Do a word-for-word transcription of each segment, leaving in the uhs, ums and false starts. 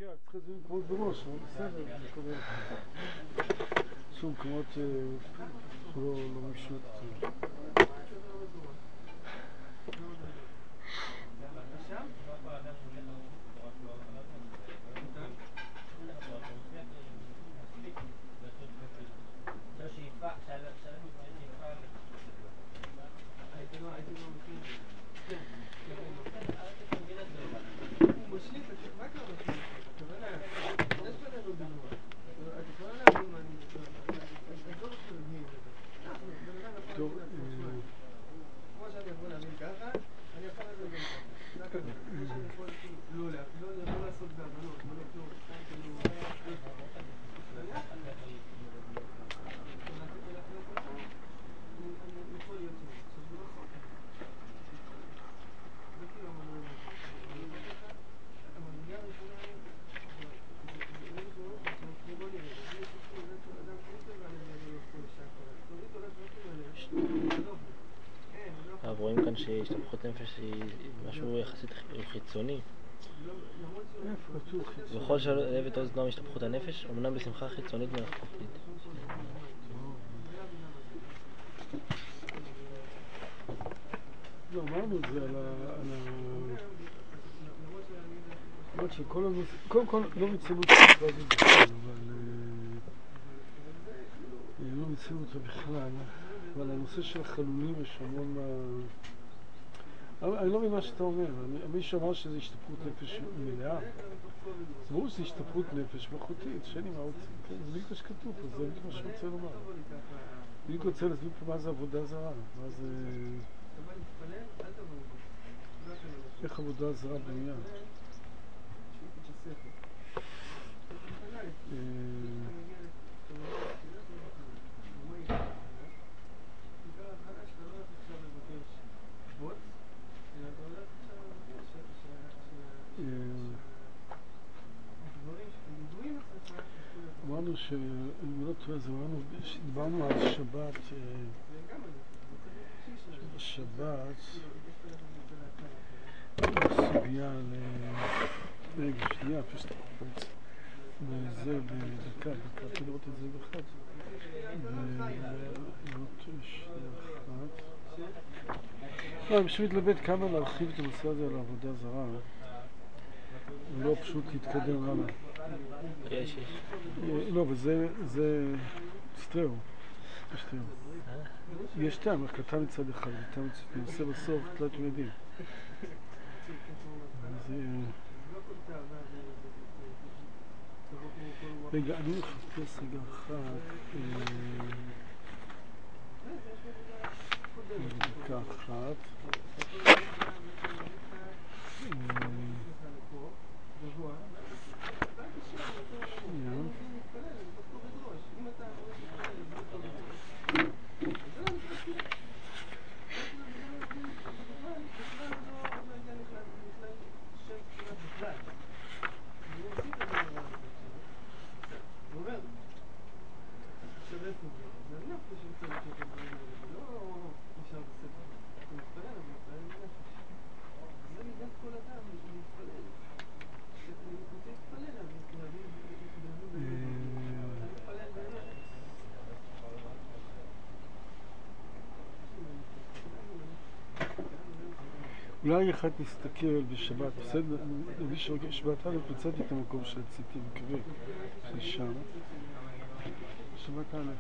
כן, צריך את זה מקומות בראש, אבל בסדר, זה קורה. שום מקומות שלא מישהו את זה. רואים כאן שהשתפכות נפש היא משהו יחסית חיצוני. בכל שלב את אוזנו משתפכות הנפש, אמנם בשמחה חיצונית מלאכותית. לא, אמרנו את זה על ה... למרות שכל הנושא... קודם כל לא מציבות בכלל זה בכלל, אבל... לא מציבות זה בכלל, אבל הנושא של החלולים יש המון מה... אני לא מבין מה שאתה אומר, מי שאמר שזה השתפכות נפש מלאה, זה ברור שזה השתפכות נפש מלאכותית, שני מה רוצה, זה בדיוק מה שכתוב פה, זה בדיוק מה שרוצה לומר. בדיוק רוצה להסביר פה מה זה עבודה זרה, מה זה... איך עבודה זרה בנויה. אמרנו שאני לא טועה, דיברנו על שבת, שבשבת סוגיה רגע, שנייה, פשוט קופץ וזה בדקה, דקה, אתה לראות את זה באחד ולראות שנייה אחת לא, אני פשוט מתלבט כמה להרחיב את הנושא הזה על העבודה זרה ולא פשוט להתקדם הלאה. יש, יש. לא, וזה, זה סטריאו. יש סטריאו. יש טעם, הקלטה מצד אחד, וטעם מצד אחד. נעשה בסוף, תלת מידים. אז... רגע, אני מחפש רגע אחת. דקה אחת. אולי אחד נסתכל בשבת, בסדר? נביא שבת א' מצאתי את המקום שרציתי, מקווה, לשם. שבת א'.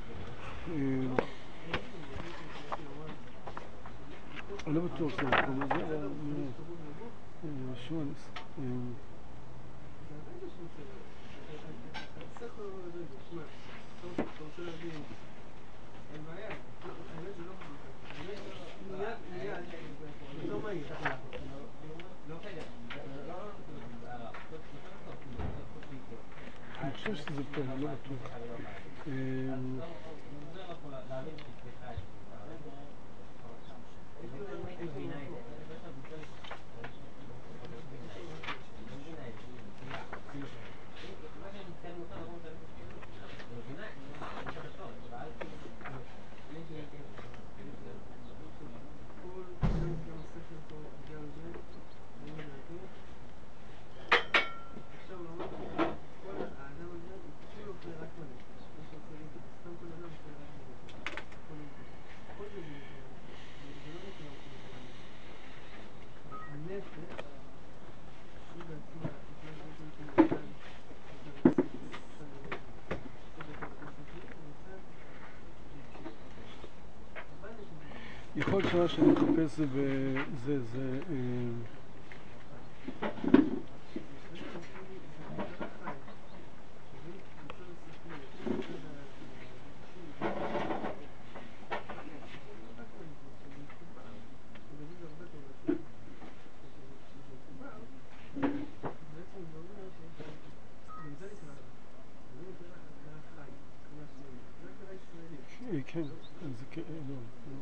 אני לא בטוח שזה המקום הזה, אבל נראה. שוב, אני חושב שזה פה, אני לא בטוח. כל שנה שאני מחפש זה, זה, זה, כן, זה כן, לא,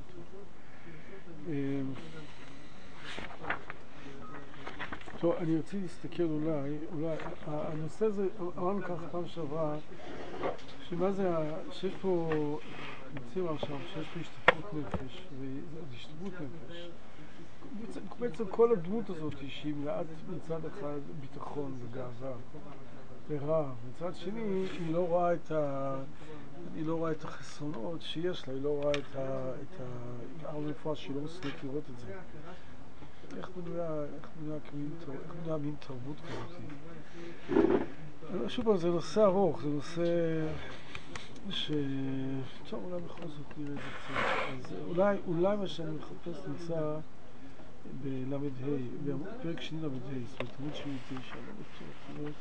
טוב, אני רוצה להסתכל אולי, אולי, הנושא הזה, אמרנו ככה פעם שעברה, שמה זה, שיש פה, נמצאים עכשיו, שיש פה השתתפות נפש, וזה השתתפות נפש. בעצם כל הדמות הזאת שהיא מלאת מצד אחד ביטחון וגאווה ורעב, מצד שני היא לא רואה את ה... היא לא רואה את החסרונות שיש לה, היא לא רואה את ה... את הרפואה שהיא לא מסוגלת לראות את זה. איך בנויה, איך בנויה כמין, איך בנויה מין תרבות כזאת. שוב פעם, זה נושא ארוך, זה נושא ש... טוב, אולי בכל זאת נראה את זה קצת. אז אולי, אולי מה שאני מחפש נמצא בלמד ה', בפרק שני למד ה', זאת אומרת, עמוד שבעים ותשע, לא בטוח, תראה.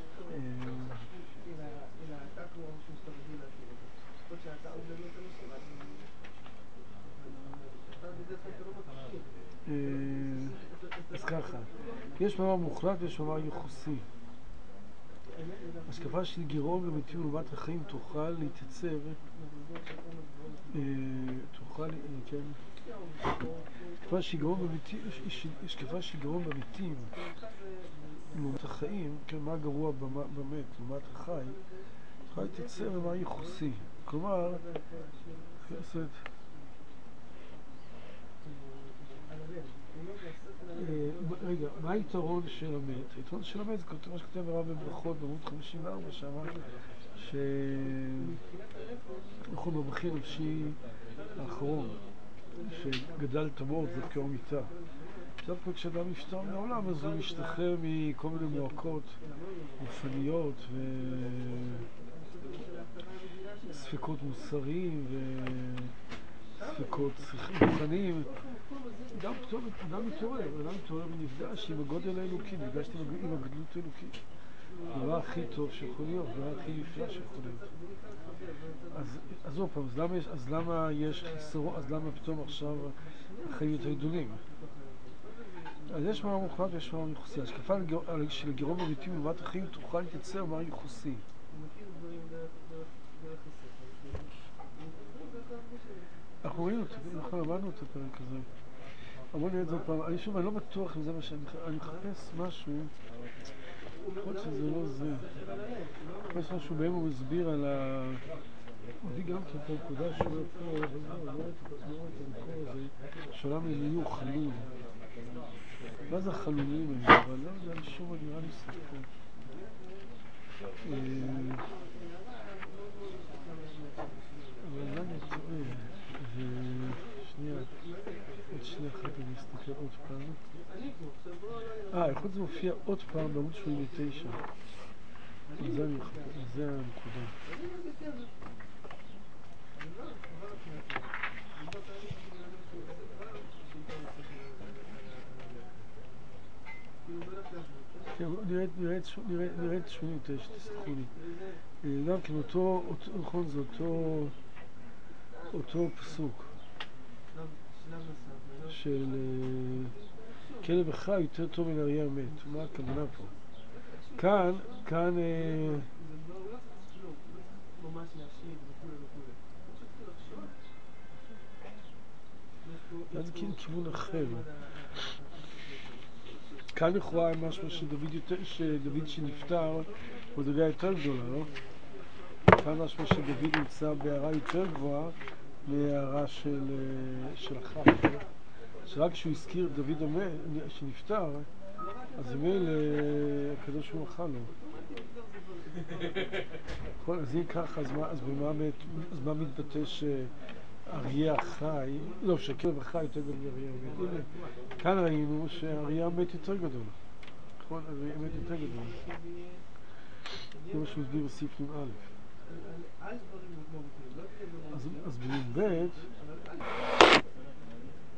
אז ככה, יש מאמר מוחלט ויש מאמר יחוסי. השקפה של גירעון ומתים לעומת החיים תוכל להתייצב, תוכל, כן, השקפה של גירעון במתים, השקפה של גירעון במתים לעומת החיים, כן, מה גרוע במת לעומת החי, תוכל להתייצב במאמר יחוסי. כלומר, חסד, רגע, מה היתרון של המת? היתרון של המת זה מה שכתב הרב בברכות בעמוד חמישים וארבע שמה, ש... נכון, בבכי נפשי האחרון, שגדל תמות דרכי המיטה. דווקא כשאדם נפטר מהעולם, אז הוא משתחרר מכל מיני מועקות גופניות וספקות מוסריים וספקות רוחניים. אדם מתעורר, אדם מתעורר ונפגש עם הגודל האלוקי, נפגשתי עם הגדלות האלוקית. הדבר הכי טוב שיכול להיות, הדבר הכי נפלא שיכול להיות. אז, אז עוד פעם, אז למה יש, אז למה יש חיסרון, אז למה פתאום עכשיו החיים יותר גדולים? אז יש מאמר מוחלט ויש מאמר יחוסי. השקפה של גירעון במתים לעומת החיים תוכל להתייצר מאמר יחוסי. אנחנו ראינו אותו, אנחנו למדנו את הפרק הזה. אמרו לי את זה עוד פעם, אני שוב, אני לא בטוח אם זה מה שאני, אני מחפש משהו, לפחות שזה לא זה. אני מחפש משהו בהם הוא מסביר על ה... מביא גם כן את הנקודה שהוא אומר פה, אבל לא, לא ראיתי את המקור הזה, שעולם אלה יהיו חלול. מה זה החלולים האלה? אבל לא יודע, שוב אני נראה לי ספר. אבל אני טועה, ושנייה, עוד שנייה אחת אני אסתכל עוד פעם. אה, יכול להיות זה מופיע עוד פעם בעמוד שבעים ותשע. זה הנקודה. נראה את שמונים ותשע, תסלחו לי. גם כן אותו, נכון, זה אותו פסוק של כלב החי יותר טוב מן אריה המת. מה הכוונה פה? כאן, כאן זה כאילו כיוון אחר. כאן לכאורה משהו שדוד שנפטר הוא דרגה יותר גדולה, לא? כאן משהו שדוד נמצא בהערה יותר גבוהה מהערה של החי. שרק כשהוא הזכיר דוד שנפטר, אז מילא הקדוש ברוך הוא מחל לו. אז אם ככה, אז מה מתבטא שאריה החי, לא, שכלב החי יותר גדול מאריה המת. הנה, כאן ראינו שאריה המת יותר גדול. נכון, אריה המת יותר גדול. זה מה שמסביר בסעיף נ"א. אז בנ"ב,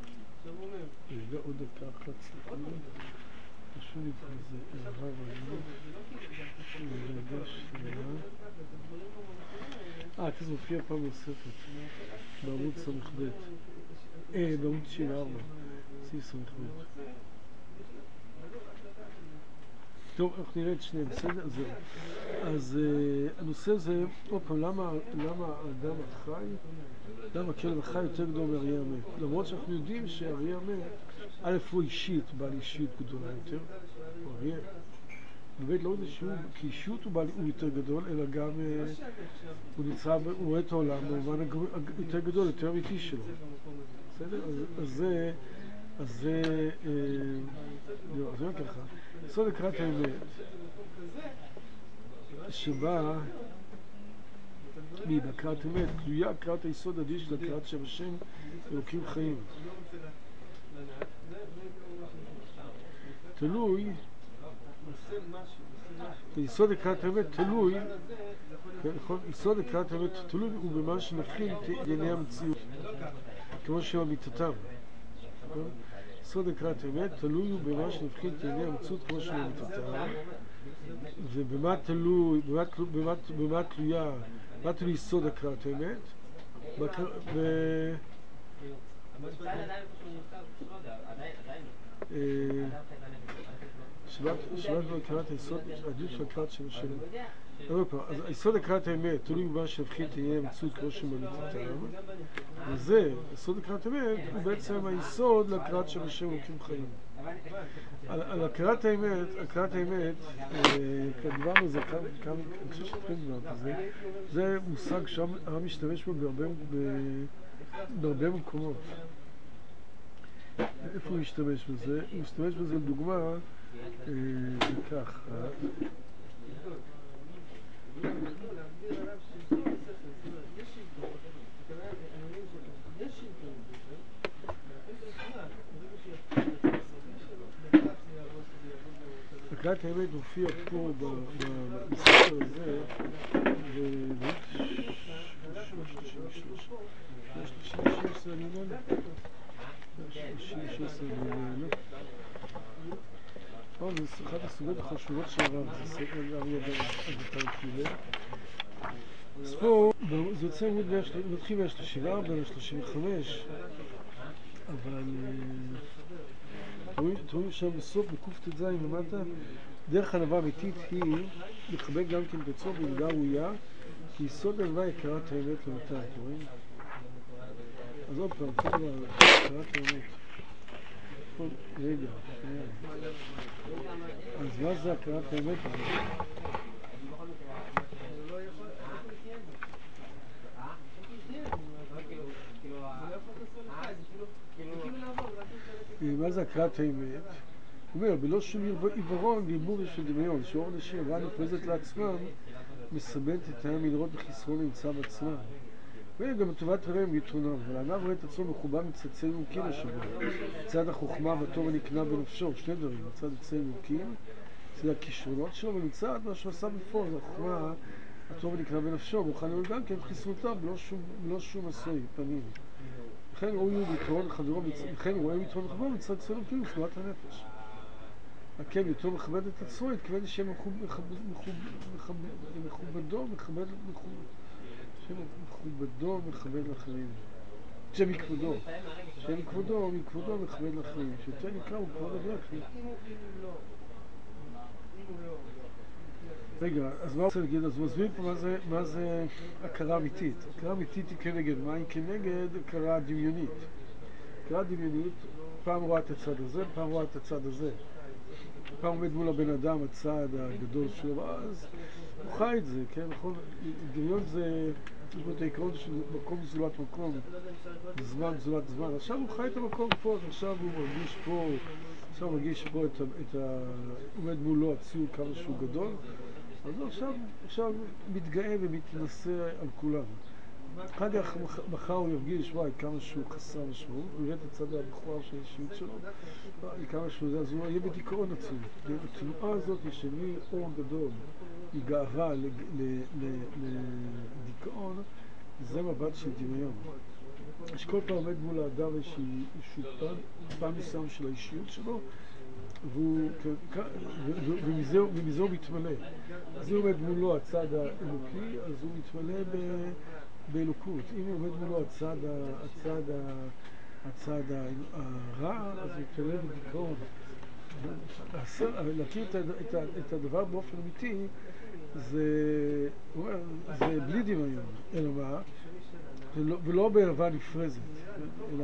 רגע, עוד דקה אחת, סליחה. חשוב לי פה איזה ערב עליו. רגע, שנייה. אה, זה מופיע פעם נוספת. בעמוד סמ"ב. אה, בעמוד תשעים וארבע. סעיף סמ"ב. טוב, אנחנו נראה את שניהם, בסדר? זהו. אז uh, הנושא זה, עוד פעם, למה, למה האדם החי, למה הכלב החי יותר גדול מאריה המת? למרות שאנחנו יודעים שאריה המת, א' הוא אישית, בעל אישיות גדולה יותר, הוא אריה. באמת לא יודע שהוא, כאישות הוא, בעל, הוא יותר גדול, אלא גם uh, הוא נמצא, הוא רואה את העולם במובן יותר גדול, יותר אמיתי שלו. בסדר? אז, אז זה, אז זה, אה, לא, אז זה לא ככה. יסוד הכרת האמת, שבה בהכרת אמת, תלויה הכרת היסוד הדין של הכרת שם השם אלוקים חיים. תלוי, יסוד הכרת האמת תלוי, יסוד הכרת האמת תלוי הוא במה שנבחין את ענייני המציאות, כמו שהם אמיתתם. יסוד הכרת האמת תלוי הוא במה שנבחין את ענייני המציאות כמו שהם אמיתתם. ובמה תלוי, במה, במה, במה תלויה, מה תלוי יסוד הכרת האמת? ב... שבת בהכרת היסוד, עדיף של הכרת שם השם. אז היסוד הכרת האמת תלוי במה שנבחין את ענייני המציאות כמו שהם אמיתתם. וזה, יסוד הכרת האמת, הוא בעצם היסוד להכרת שם השם אלוקים חיים. על, על הכרת האמת, הכרת האמת, דיברנו על זה כמה, אני חושב שכן דיברנו על זה, זה מושג שהרב משתמש בו בהרבה, בהרבה מקומות. איפה הוא משתמש בזה? הוא משתמש בזה לדוגמה, זה כך. הכרת האמת מופיע פה בספר הזה ו-שלושים עשרה זה אחת הסוגיות החשובות של הרב, זה ספר אריה אגוטל קיבל. אז פה זה יוצא מתחיל מה-שלושים וארבע, מה-שלושים וחמש, אבל תראו שם בסוף בקופת זין למטה, דרך הנבואה האמיתית היא לכבד גם כן בצור במידה ראויה, כי יסוד הנבואה הכרת האמת למטה, אתם רואים? אז עוד פעם, כל דבר, הכרת האמת. רגע, אז מה זה הכרת האמת? מה זה הכרת האמת? הוא אומר, בלא שום עיוורון, גיבור של דמיון, שאור נשי רע נפרזת לעצמם, מסבנת את העם מלראות בחסרון נמצא בעצמם. וגם לטובת הרעים יתרונם, אבל הענב רואה את עצמו מחובר מצד אלוקים השבוע. מצד החוכמה והטוב הנקנה בנפשו, שני דברים, מצד אצל אלוקים, מצד הכישרונות שלו, ומצד מה שהוא עשה בפועל, החוכמה, הטוב הנקנה בנפשו, מוכן להיות גם כן חסרונותיו, בלא שום עשוי פנים. לכן ראוי יתרון חברו, לכן הוא רואה יתרון חברו מצד אצל אלוקים ותנועת הנפש. הכן יותר מכבד את עצמו, התכוון שיהיה מכובדו, מכבד מכובדו מכבד לאחרים. שמכבודו, שמכבודו, מכבודו מכבד לאחרים. שיותר נקרא הוא כבוד לאחרים. רגע, אז מה רוצה להגיד? אז הוא מסביר פה מה זה, מה זה הכרה אמיתית. הכרה אמיתית היא כנגד מה? היא כנגד הכרה דמיונית. הכרה דמיונית, פעם רואה את הצד הזה, פעם רואה את הצד הזה. פעם עומד מול הבן אדם הצד הגדול שלו, אז הוא חי את זה, כן? נכון? דמיון זה, יש בו את העיקרון של מקום זולת מקום, זמן זולת זמן. עכשיו הוא חי את המקום פה, עכשיו הוא מרגיש פה, עכשיו הוא מרגיש פה את, את ה... עומד מולו הציור כמה שהוא גדול, אז הוא עכשיו, עכשיו מתגאה ומתנסה על כולם. אחר כך מחר הוא ירגיש, וואי, כמה שהוא חסר משמעות, הוא יראה את הצד הבכוער של האישיות שלו, כמה שהוא זה, אז הוא יהיה בדיכאון עצמי. התנועה הזאת של מאור גדול, מגאווה לדיכאון, זה מבט של דמיון. שכל פעם עומד מול האדם איזשהו פן מסוים של האישיות שלו, ומזה הוא מתמלא. אז אם עומד מולו הצד האלוקי, אז הוא מתמלא באלוקות. אם עומד מולו הצד הצד הרע, אז הוא מתמלא בדיכאון. להכיר את הדבר באופן אמיתי זה בלי דמיון, אלא מה? ולא בערווה נפרזת, אלא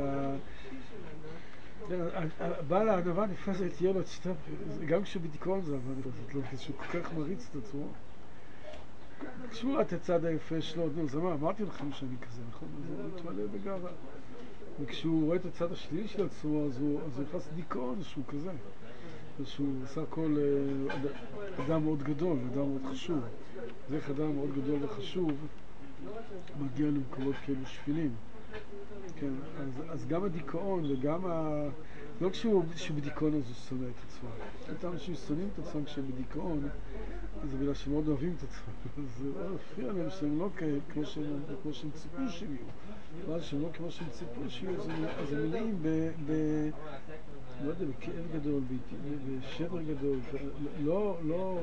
בעל הענווה נפרזת תהיה לו את שתי, גם כשבדיכאון זה ענווה נפרזת, לא, כשהוא כל כך מריץ את עצמו, כשהוא רואה את הצד היפה שלו, זה מה, אמרתי לכם שאני כזה, נכון? אז הוא מתמלא בגאווה. וכשהוא רואה את הצד השלילי של עצמו, אז הוא נכנס לדיכאון שהוא כזה. שהוא עושה הכל אדם מאוד גדול, אדם מאוד חשוב. זה איך אדם מאוד גדול וחשוב מגיע למקומות כאלו שפילים. כן, אז, אז גם הדיכאון וגם ה... לא כשהוא בדיכאון אז הוא שונא את עצמו. אותם אנשים שונאים את עצמם כשהם בדיכאון, זה בגלל שהם מאוד אוהבים את עצמם. זה לא מפריע להם שהם לא כמו שהם, כמו שהם ציפו שהם יהיו. אבל שהם לא כמו שהם ציפו שיהיו, אז הם מלאים ב... ב... לא יודע, בכאב גדול, בשבר גדול, לא, לא...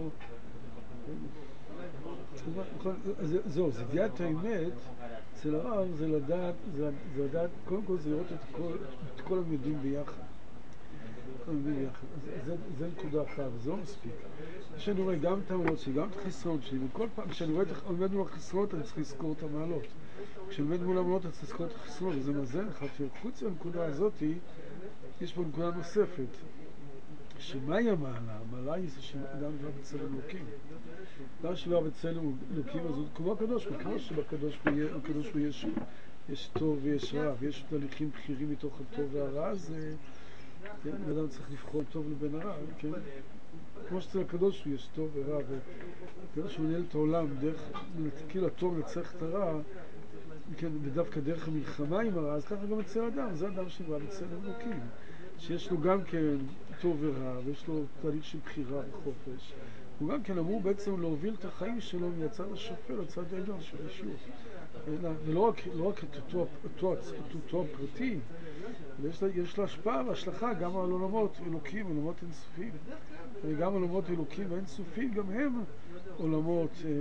זהו, זה ידיעת האמת, אצל הרב זה לדעת, זה לדעת, קודם כל זה לראות את כל המדעים ביחד. כל המדעים ביחד. זה נקודה אחת, וזה לא מספיק. כשאני רואה גם את המעלות שלי, גם את החסרונות שלי, וכל פעם כשאני רואה את עומד מול החסרונות, אני צריך לזכור את המעלות. כשאני עומד מול המעלות, אני צריך לזכור את החסרונות, וזה מאזן לך, שחוץ מהנקודה הזאת, יש פה נקודה נוספת, שמהי המעלה? המעלה היא זה שאדם נברא בצלם אלוקים. אדם שנברא בצלם אלוקים, אז הוא כמו הקדוש ברוך הוא, כמו שבקדוש ברוך הוא יש, יש טוב ויש רע, ויש תהליכים בחירים מתוך הטוב והרע, אז כן, אדם צריך לבחור טוב לבין הרע, כן? כמו שאצל הקדוש ברוך הוא יש טוב ורע, והקדוש הוא מנהל את העולם דרך, כאילו הטוב לנצח את הרע, כן, ודווקא דרך המלחמה עם הרע, אז ככה גם אצל אדם, זה אדם שנברא בצלם אלוקים. שיש לו גם כן טוב ורע, ויש לו תהליך של בחירה וחופש. הוא גם כן אמור בעצם להוביל את החיים שלו מהצד השפל, לצד העליון של הישות. ולא רק, לא רק את אותו, אותו, אותו הפרטי, ויש לה, יש לה השפעה והשלכה גם על עולמות אלוקים, עולמות אינסופיים. וגם עולמות אלוקים ואינסופיים, גם הם עולמות אה,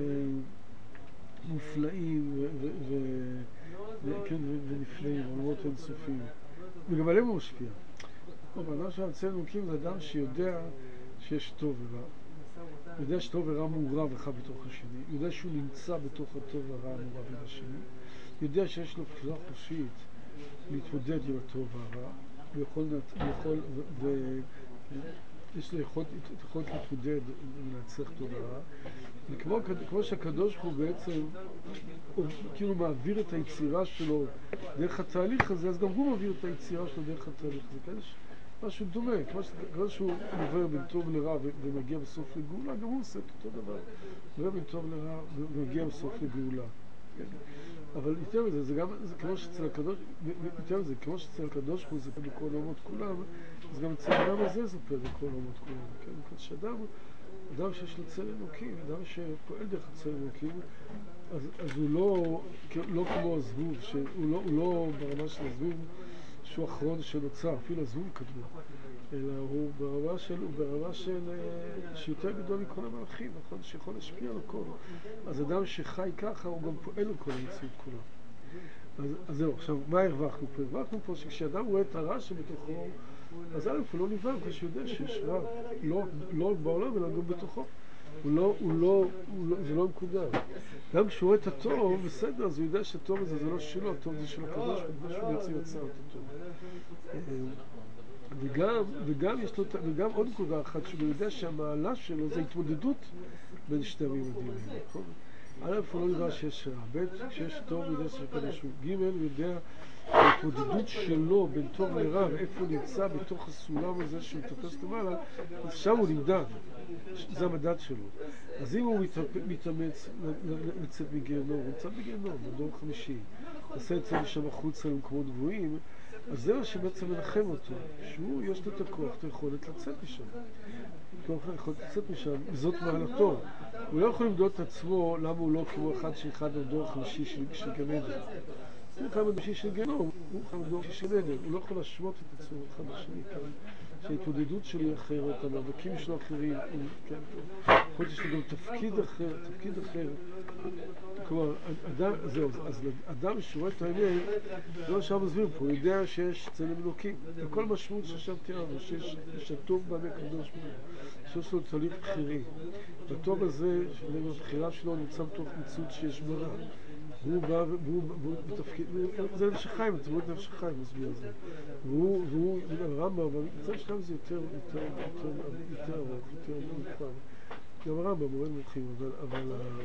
מופלאים ו, ו, ו, ו, כן, ו, ונפלאים, עולמות אינסופיים. וגם עליהם הוא משפיע. אבל אדם שהמצא אלוקים זה אדם שיודע שיש טוב ורע. יודע שטוב ורע מעורב אחד בתוך השני. יודע שהוא נמצא בתוך הטוב והרע המעורב עם השני. יודע שיש לו בחירה חופשית להתמודד עם הטוב והרע. ויכול, ויכול, ו... יש לו יכולת, יכולת להתמודד ולנצח טוב ורע. וכמו כמו שהקדוש הוא בעצם, הוא כאילו מעביר את היצירה שלו דרך התהליך הזה, אז גם הוא מעביר את היצירה שלו דרך התהליך הזה. כן? משהו דומה, כמו שהוא עובר בין טוב לרע ומגיע בסוף לגאולה, גם הוא עושה את אותו דבר. עובר בין טוב לרע ומגיע בסוף לגאולה. אבל יותר מזה, זה גם, זה כמו שאצל הקדוש, יותר מזה, כמו שאצל הקדוש הוא זופה בכל עולמות כולם, אז גם אצל האדם הזה זופה בכל עולמות כולם. כן? כל שאדם, אדם שיש לו צלם אלוקים, אדם שפועל דרך הצלם אלוקים, אז, אז הוא לא, לא כמו הזבוב, שהוא לא, הוא לא ברמה של הזבוב, שהוא אחרון שנוצר, אפילו הזבוב קדמו, אלא הוא ברמה של, הוא ברמה של, שיותר גדול מכל המלאכים, נכון? שיכול להשפיע על הכל. אז אדם שחי ככה, הוא גם פועל על כל המציאות כולה. אז, אז זהו, עכשיו, מה הרווחנו פה? הרווחנו פה שכשאדם רואה את הרע שבתוכו, אז א' הוא לא נבהל, כשהוא יודע שיש רע, לא, לא בעולם, אלא גם בתוכו. הוא לא, הוא לא, הוא לא, זה לא מקודר. גם כשהוא רואה את הטוב, בסדר, אז הוא יודע שהטוב הזה זה לא שלו, הטוב זה של הקדוש, וכמו שהוא בעצם יצר את הטוב. וגם, וגם יש לו, וגם עוד נקודה אחת, שהוא יודע שהמעלה שלו זה התמודדות בין שתי הממדים האלה, נכון? א' הוא לא יודע שיש רע, ב' כשיש טוב הוא יודע שיש קדוש, ג' הוא יודע ההתמודדות שלו בין טוב לרע, ואיפה הוא נמצא בתוך הסולם הזה שהוא מטפס למעלה, אז שם הוא נמדד, זה המדד שלו. אז אם הוא מתאמץ לצאת מגיהנום, הוא נמצא בגיהנום, בדור חמישי, עושה את זה משם החוצה למקומות גבוהים, אז זה מה שבעצם מנחם אותו, שהוא יש לו את הכוח, את היכולת לצאת משם. יכול לצאת משם, זאת מעלתו. הוא לא יכול למדוד את עצמו למה הוא לא כמו אחד שאחד בדור החמישי של גן עדן. הוא חי בדושי של גנום, הוא חי בדושי של עדן, הוא לא יכול להשוות את עצמו אחד לשני, שההתמודדות שלו היא אחרת, המאבקים שלו אחרים, יכול להיות שיש לו גם תפקיד אחר, תפקיד אחר. כלומר, אדם, זהו, אז אדם שרואה את האמת, זה מה שאנחנו מסביר פה, הוא יודע שיש צלם אלוקים. וכל משמעות שעכשיו תראינו, שיש הטוב בעמק הקדוש ברוך הוא, שיש לו תהליך בחירי. והטוב הזה, הבחירה שלו נמצא בתוך מציאות שיש ברע. והוא בא, והוא בתפקיד, זה נפש החיים, זה מאוד נפש החיים, מסביר את זה. והוא, והוא, הרמב"ם, אבל מצד שלב זה יותר, יותר, יותר ארוך, יותר מוכר. גם הרמב"ם מאוד מוכרים, אבל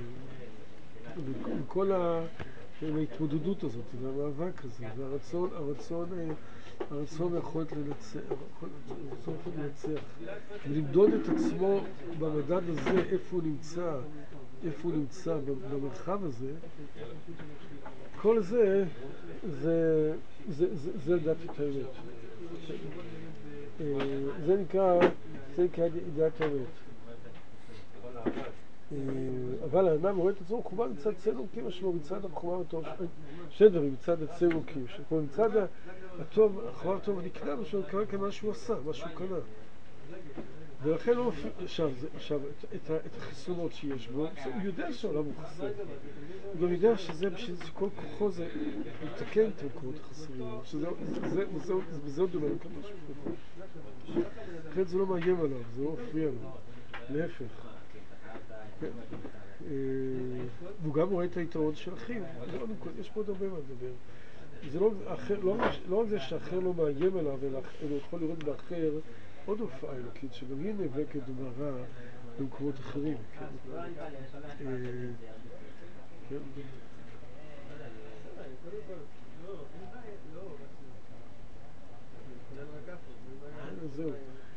וכל ההתמודדות הזאת, והמאבק הזה, והרצון, הרצון, הרצון היכולת לנצח, הרצון היכולת לנצח, ולמדוד את עצמו במדד הזה, איפה הוא נמצא, איפה הוא נמצא במרחב הזה, כל זה, זה, זה, זה, זה לדעתי את האמת. זה נקרא, זה נקרא ידיעת האמת. אבל האדם רואה את עצמו חומה מצד צלם אלוקים, משמעו מצד החומה הטוב, שני דברים, מצד הצלם אלוקים, שכמו מצד הטוב, החומה הטוב נקנה, משהו קרה כאן מה שהוא עשה, מה שהוא קנה. ולכן לא מפריע, עכשיו, עכשיו, את, את החסרונות שיש בו, הוא יודע שהעולם הוא חסר. הוא גם יודע שזה, בשביל כל כוחו זה לתקן את המקומות החסרים, וזה עוד דומה לכמה משהו. לכן זה לא מאיים עליו, זה לא מפריע לו, להפך. והוא גם רואה את היתרון של אחיו, יש פה עוד הרבה מה לדבר. זה לא רק זה שאחר לא מאיים עליו, אלא הוא יכול לראות באחר עוד הופעה אלוקית, שגם היא נאבקת במראה במקומות אחרים. זהו.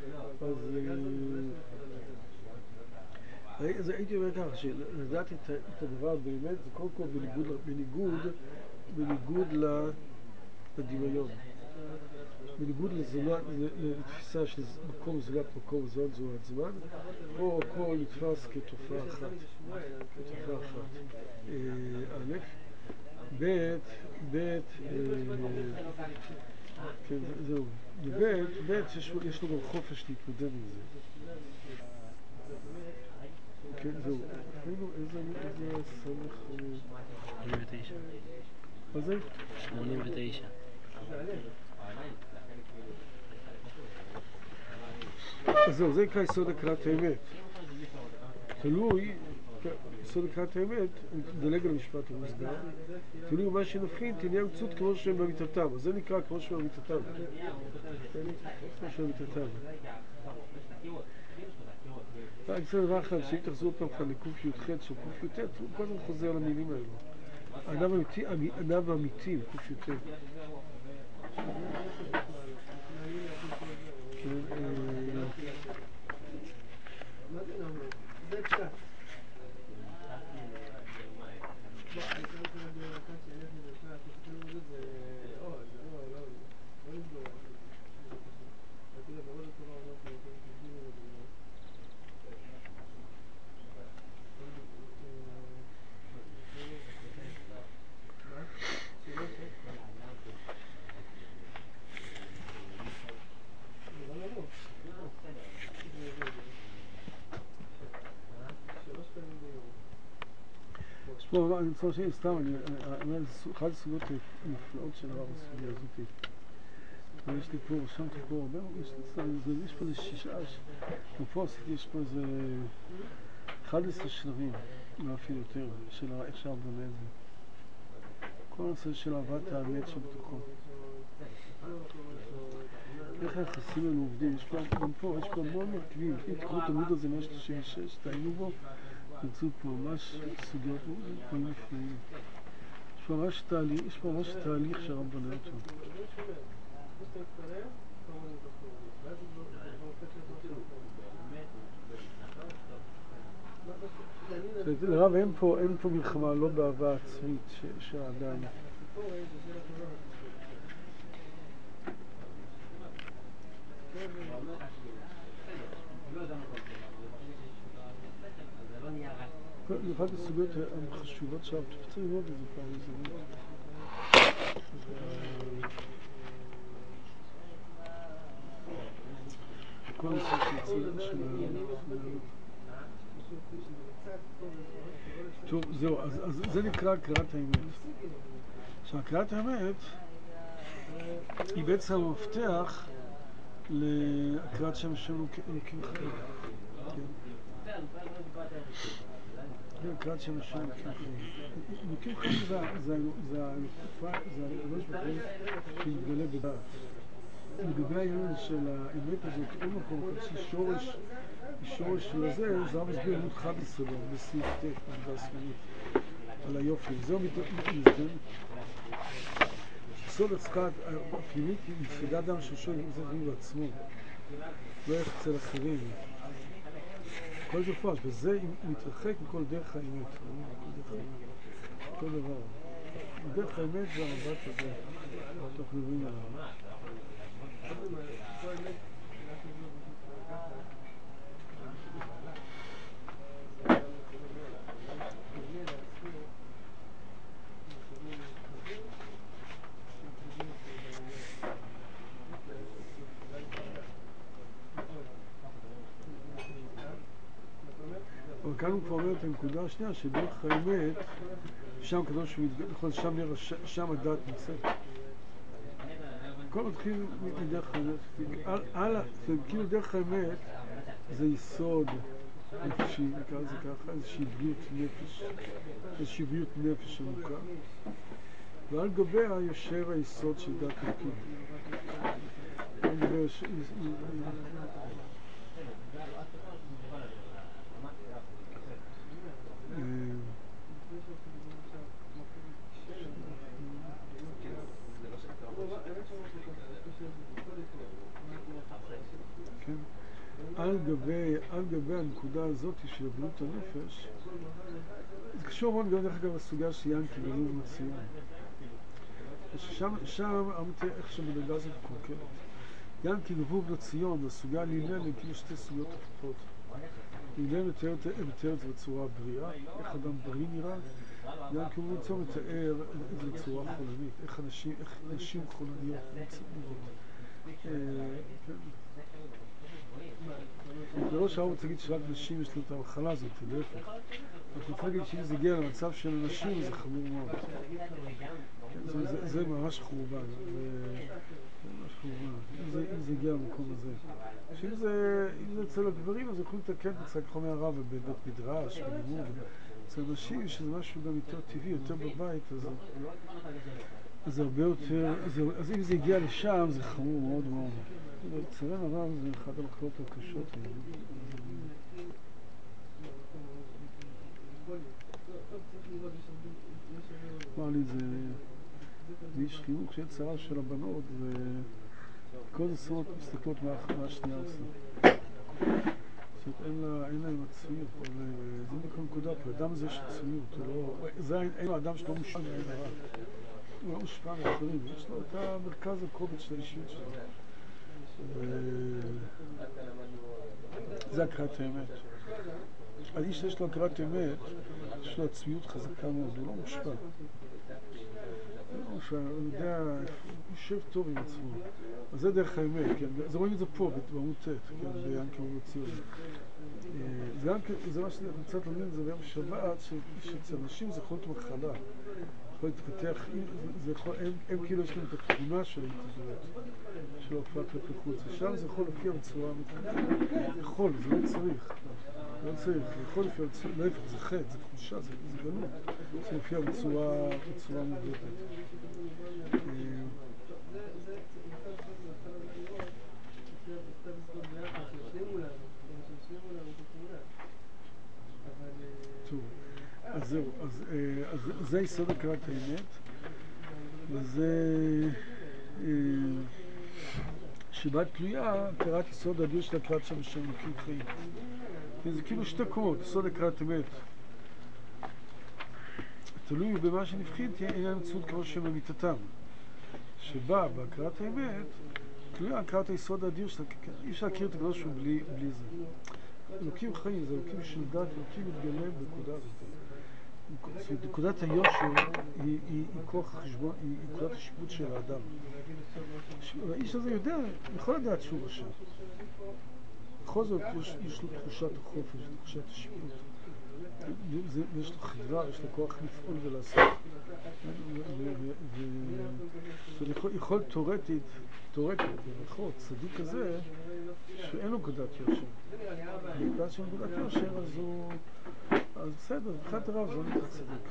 אז הייתי אומר ככה, שלדעת את הדבר באמת זה קודם כל בניגוד, בניגוד לדמיון. בניגוד לתפיסה של מקום זולת מקום זולת זולת זמן, פה הכל נתפס כתופעה אחת, כתופעה אחת. א', ב', ב', כן, זהו, ב', ב', יש לו גם חופש להתמודד עם זה. כן, זהו, אפילו איזה סמך... שמונים ותשע. מה זה? שמונים ותשע. אז זהו, זה נקרא יסוד הכרת האמת. תלוי, יסוד הכרת האמת, דלג על המשפט המוסדר, תלוי במה שנבחין, תהיה המציאות כמו שהם במיטתם, אז זה נקרא כמו שהם במיטתם. כמו שהם במיטתם. רק זה דבר אחד, שאם תחזור פעם כאן לקוף י"ח של קוף י"ט, הוא כל הזמן חוזר למילים האלו. ענב אמיתי, קוף י"ט. זה פשט. פה, אני רוצה שיהיה סתם, אני אומר, אחת הסוגיות הנפלאות של הרב הסוגיה הזאת. יש לי פה, רשמתי פה הרבה, יש פה איזה שישה, ופה עשיתי, יש פה איזה אחד עשר שלבים, לא אפילו יותר, של איך שהרב בונה את זה. כל הנושא של אהבת האמת שבתוכו. איך היחסים האלה עובדים, יש פה, גם פה, יש פה המון מרכיבים, אם תקראו את עמוד הזה מאה שלושים ושש, תעיינו בו, תמצאו פה ממש סוגיות מאוד נפלאים. יש פה ממש תהליך, יש פה ממש תהליך שהרב בונה אותו. לרב אין פה, אין פה מלחמה, לא באהבה עצמית של האדם. אחת הסוגיות החשובות שם, תפצה ללמוד את זה פעם, זה כל נושא שיצא של טוב, זהו, אז, אז זה נקרא קריאת האמת. עכשיו, קריאת האמת היא בעצם המפתח לקריאת שם השם אלוקים חיים. כן, קריאת שם השם אלוקים חיים. אלוקים חיים זה הקדוש ברוך הוא שמתגלה בדעת. לגבי העניין של האמת הזאת, אין מקום, שורש שורש של זה, זה היה מסביר עמוד אחד עשרה בסעיף ט' בנקודה שמאלית על היופי. זהו מתכן שסוד הצחק הפנימית היא יחידת דם של שואל זה דברים בעצמו, לא איך אצל אחרים. כל זה פרש, וזה מתרחק מכל דרך האמת, כל דבר. דרך האמת זה המבט הזה, שאנחנו מדברים עליו. אבל כאן הוא כבר אומר את הנקודה השנייה, שדרך האמת, שם קדוש הוא מתגלה, שם, שם הדעת נמצאת. הכל מתחיל מדרך האמת. כאילו דרך האמת זה יסוד נפשי, נקרא לזה ככה, איזושהי בריאות נפש, איזושהי בריאות נפש עמוקה. ועל גביה יושב היסוד של דת אלוקים. על גביה על גבי, על גבי הנקודה הזאת של בריאות הנפש, זה קשור מאוד גם דרך אגב הסוגיה של ינקי בריאות מציון. ששם, שם, אמרתי איך שבדרגה הזאת קורקלת. ינקי גבוב לציון, הסוגיה להילל הם כאילו שתי סוגיות הפכות. להילל מתאר את זה בצורה בריאה, איך אדם בריא נראה. ינקי גבוב לציון מתאר את זה בצורה חולנית, איך אנשים, איך נשים חולניות נראות. זה לא שהרב רוצה להגיד שרק נשים יש לו את המחלה הזאת, להפך. אנחנו רוצה להגיד שאם זה הגיע למצב של נשים זה חמור מאוד. זה ממש חורבן, זה ממש חורבן, אם זה הגיע למקום הזה. שאם זה אצל הגברים אז יכולים לתקן את זה כחומר הרב בבית מדרש, בלימוד. אצל נשים שזה משהו גם יותר טבעי, יותר בבית, אז זה הרבה יותר, אז אם זה הגיע לשם זה חמור מאוד מאוד. אצלנו הרב זה אחת המחלות הקשות. אמר לי, זה איש חינוך של צרה של הבנות, וכל הסורות מסתכלות מהשנייה עושה. זאת אומרת, אין להם עצמיות, אבל זה בכל נקודה פה, אדם זה יש עצמיות, אין לו אדם שלא מושפע מעין הרע. הוא לא מושפע מאחרים, יש לו את המרכז הקובץ של האישיות שלו. זה הקראת האמת. האיש שיש לו הקראת האמת, יש לו עצמיות חזקה מאוד, הוא לא מושפע. הוא יודע, הוא יושב טוב עם עצמו. אז זה דרך האמת, כן? אז רואים את זה פה, בעמוד ט', כן? ביענקי ובציון. זה מה שנמצאת לומדים, זה ביום שבת, שאצל אנשים זה יכול להיות מחלה. יכול להתפתח, הם כאילו יש להם את התכונה של ההתאבדות, של ההופעה כלפי חוץ, ושם זה יכול להופיע בצורה מתקדמת. זה יכול, זה לא צריך. לא צריך, זה יכול להופיע בצורה, להפך, זה חטא, זה חולשה, זה גלות. זה להופיע בצורה מובטת. טוב, אז זהו, אז זה יסוד הקראת האמת, וזה שבה תלויה קראת יסוד האדיר של הקראת שם השם אלוקים חיים. זה כאילו שתי קומות, יסוד הקראת האמת. תלוי במה שנבחין תהיה עניין המציאות כמו שהם אמיתתם. שבה, בהקראת האמת, תלויה הקראת היסוד האדיר של הקראת. אי אפשר להכיר את הקדוש הוא בלי, בלי זה. אלוקים חיים, זה אלוקים של דת, אלוקים מתגלה בנקודה הזאת. נקודת היושר היא, היא, היא כוח החשבון, היא נקודת השיפוט של האדם. האיש הזה יודע, יכול לדעת שהוא רשע. בכל זאת יש, יש לו תחושת החופש, תחושת השיפוט. ויש לו חברה, יש לו כוח לפעול ולעשות. ויכול תיאורטית, תיאורטית, במירכאות, צדיק כזה, שאין לו נקודת יושר. בגלל שאין נקודת יושר, אז הוא... אז בסדר, מבחינת הרב זה לא נקרא צדיק.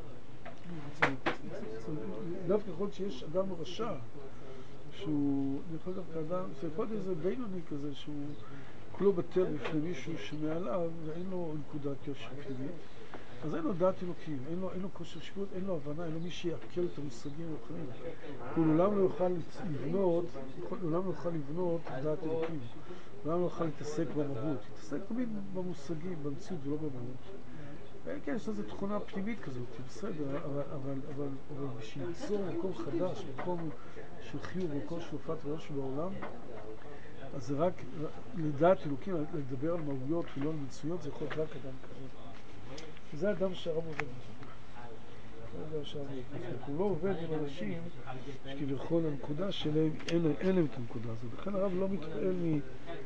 דווקא יכול להיות שיש אדם רשע, שהוא יכול דווקא אדם, זה יכול להיות איזה בינוני כזה, שהוא כולו בטל בפני מישהו שמעליו ואין לו נקודת יושר פנימית, אז אין לו דעת אלוקים, אין לו, אין לו כושר שיפוט, אין לו הבנה, אין לו מי שיעכל את המושגים הרוחניים. הוא לעולם לא יוכל לבנות, לעולם לא יוכל לבנות דעת אלוקים, לעולם לא יוכל להתעסק במהות, להתעסק תמיד במושגים, במציאות ולא במהות. כן, יש לזה תכונה פנימית כזאת, בסדר, אבל, אבל, אבל, אבל בשביל ליצור מקום חדש, מקום של חיוב, מקום של הופעת ראש בעולם, אז זה רק לדעת אלוקים, לדבר על מהויות ולא על מצויות, זה יכול רק אדם כזה. וזה אדם שהרב עובד בזה. זה אדם שהרב עובד בזה. הוא לא עובד עם אנשים שכביכול הנקודה שלהם, אין, אין להם את הנקודה הזאת. לכן הרב לא מתפעל מ...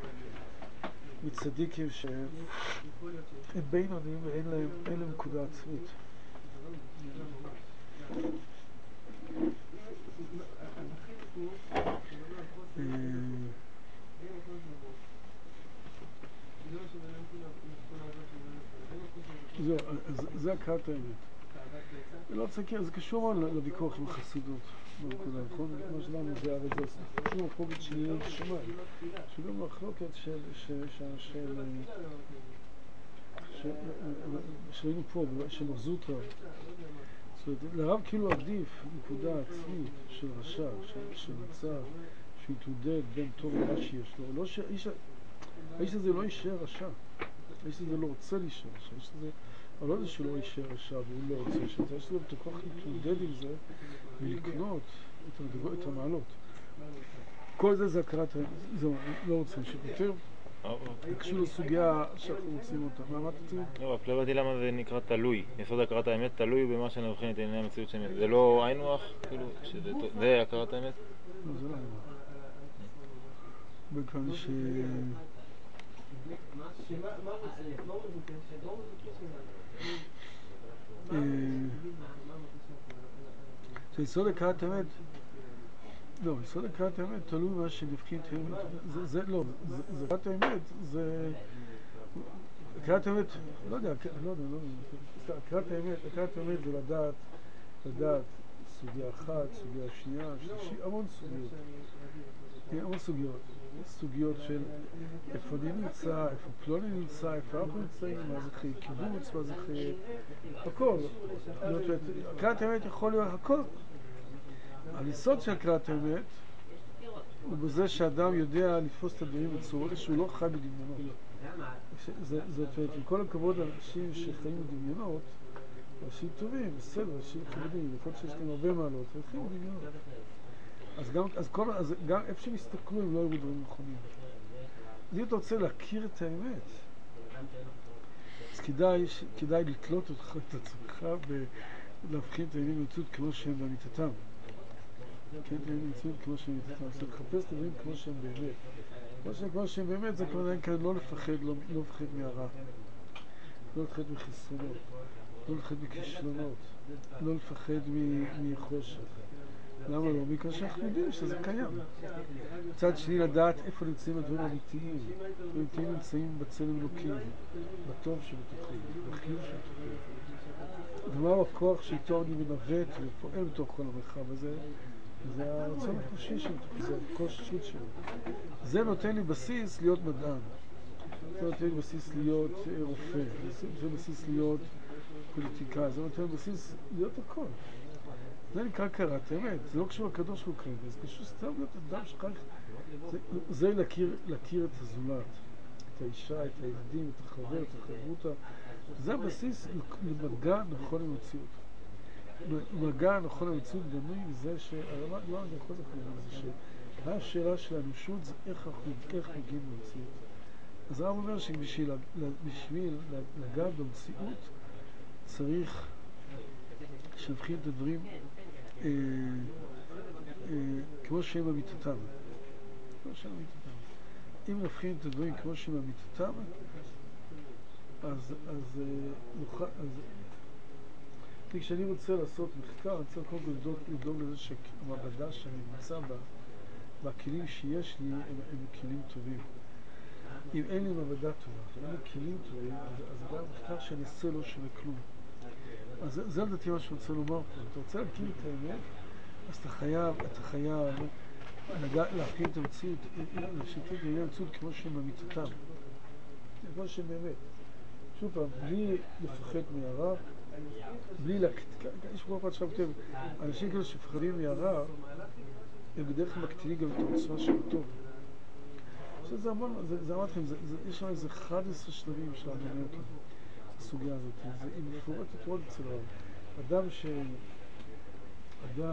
מצדיקים שהם בינונים ואין להם, אין להם נקודה עצמית. זהו, זה הכרת האמת. לא צריך, זה קשור לוויכוח עם החסידות בנקודה, נכון? מה שלנו זה הרי זה קשור לחוגת שנייה שמיים, שגם מחלוקת שראינו פה, של זוטרא. זאת אומרת, לרב כאילו עדיף נקודה עצמית של רשע, שנמצא, שהתמודד בין טוב למה שיש לו. האיש הזה לא יישאר רשע, האיש הזה לא רוצה להישאר רשע, האיש הזה... אבל לא זה שלא יישאר רשע והוא לא רוצה שזה, יש לו בתוכו להתמודד עם זה ולקנות את המעלות. כל זה זה הכרת, זהו, לא רוצה להמשיך יותר. קשור לסוגיה שאנחנו רוצים אותה. מה אמרת אותי? לא, רק לא הבנתי למה זה נקרא תלוי. יסוד הכרת האמת תלוי במה שנבחין את ענייני המציאות של האמת. זה לא עין נוח? כאילו, זה הכרת האמת? לא, זה לא עין נוח. בכלל ש... יסוד הכרת האמת, לא, יסוד הכרת האמת תלוי מה שנבחין את האמת, זה לא, זה הכרת האמת, זה הכרת האמת, לא יודע, לא יודע, לא יודע, הכרת האמת, הכרת האמת זה לדעת, לדעת סוגיה אחת, סוגיה שנייה, שלישית, המון סוגיות, המון סוגיות. סוגיות של איפה אני נמצא, איפה פלוני נמצא, איפה אנחנו נמצאים, מה זה חיי קיבוץ, מה זה חיי... הכל. הכרת האמת יכול להיות הכל. היסוד של הכרת האמת הוא בזה שאדם יודע לתפוס את הדברים בצורה שהוא לא חי בדמיונות. זאת אומרת, עם כל הכבוד לאנשים שחיים בדמיונות, אנשים טובים, בסדר, אנשים כבדים, יכול להיות שיש להם הרבה מעלות, הם חיים בדמיונות. אז גם, אז כל, אז גם איפה שהם הסתכלו הם לא היו דברים נכונים. אם אתה רוצה להכיר את האמת, אז כדאי, כדאי לתלות אותך, את עצמך ולהבחין את העניינים במציאות כמו שהם באמיתתם. כן, את העניינים במציאות כמו שהם באמיתתם. אז לחפש את הדברים כמו שהם באמת. כמו שהם, כמו שהם באמת זה כבר כאן לא לפחד, לא, לא לפחד מהרע. לא לפחד מחסרונות. לא לפחד מכישלונות. לא לפחד מחושך. למה לא? מכאן שאנחנו יודעים שזה קיים. מצד שני לדעת איפה נמצאים הדברים האמיתיים. הדברים האמיתיים נמצאים בצלם אלוקים, בטוב שבתוכי, בחיוב שבתוכי. ומהו הכוח שאיתו אני מנווט ופועל בתוך כל המרחב הזה? זה הרצון החופשי שבתוכי, זה הכושר שלו. זה נותן לי בסיס להיות מדען. זה נותן לי בסיס להיות רופא. זה נותן לי בסיס להיות פוליטיקאי. זה נותן לי בסיס להיות הכל. זה נקרא הכרת האמת, זה לא קשור לקדוש ברוך הוא, זה קשור סתם להיות אדם שחי, זה, זה להכיר, להכיר את הזולת, את האישה, את הילדים, את החבר, את החברותה, זה הבסיס למגע נכון עם המציאות. מגע נכון עם המציאות בנוי מזה שהרמה, לא, אני יכול לקרוא לזה, שהשאלה של האנושות זה איך אנחנו, איך מגיעים למציאות. אז הרב אומר שבשביל בשביל לגעת במציאות צריך שנבחין את הדברים אה, אה, כמו שהם אמיתתם. כמו שהם אמיתתם. אם נבחין את הדברים כמו שהם אמיתתם, אז, אז, נוכל, אז כשאני רוצה לעשות מחקר, אני צריך קודם כל לדאוג לזה שהמעבדה שאני נמצא בה, והכלים שיש לי הם, הם כלים טובים. אם אין לי מעבדה טובה, ואין לי כלים טובים, אז, אז גם המחקר שאני אעשה לא שווה כלום. אז זה, זה לדעתי מה שאני רוצה לומר פה. אתה רוצה להקים את האמת, אז אתה חייב, אתה חייב להקים את המציאות, להשתתף את המציאות כמו שהם אמיתתם. כמו שהם באמת. שוב פעם, בלי לפחד מהרע, בלי להקטין, יש פה אחד שכתב, אנשים כאלה שפחדים מהרע, הם בדרך כלל מקטינים גם את העוצמה של הטוב. שזה המון, זה, זה אמרתי לכם, זה, זה, יש שם איזה אחד עשר שלבים של המנהל כאן, הסוגיה הזאת. זה, היא מפורטת מאוד אצל הרב. אדם ש... אדם